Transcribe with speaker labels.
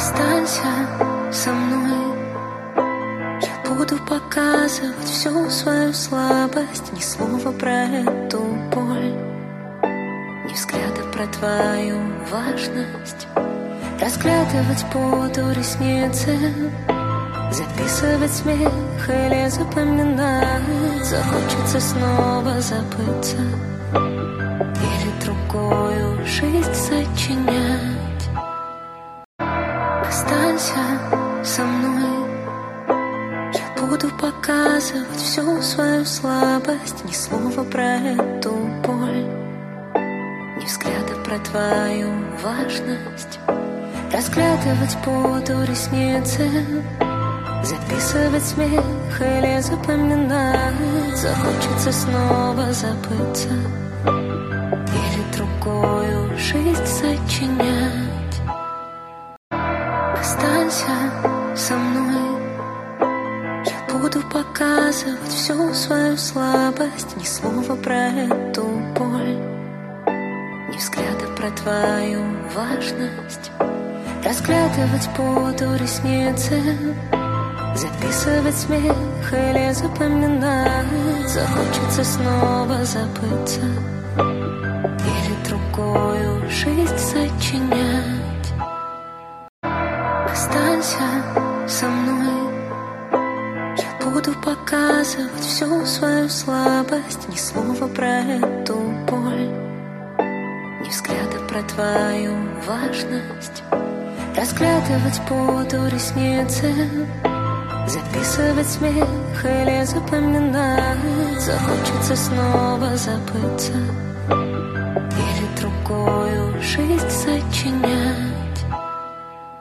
Speaker 1: Останься со мной. Я буду показывать всю свою слабость. Ни слова про эту боль, ни взгляда про твою важность. Разглядывать буду ресницы, записывать смех или запоминать. Захочется снова забыться или другую жизнь сочинять. Останься со мной. Я буду показывать всю свою слабость. Ни слова про эту боль, ни взгляда про твою важность. Разглядывать буду ресницы, записывать смех или запоминать. Захочется снова забыться или другую жизнь сочинять. Останься со мной. Я буду показывать всю свою слабость. Ни слова про эту боль, ни взгляда про твою важность. Разглядывать буду ресницы, записывать смех или запоминать. Захочется снова забыться или другую жизнь сочинять. Останься со мной. Я буду показывать всю свою слабость. Ни слова про эту боль, ни взгляда про твою важность. Разглядывать буду ресницы, записывать смех или запоминать. Захочется снова забыться или другую жизнь сочинять.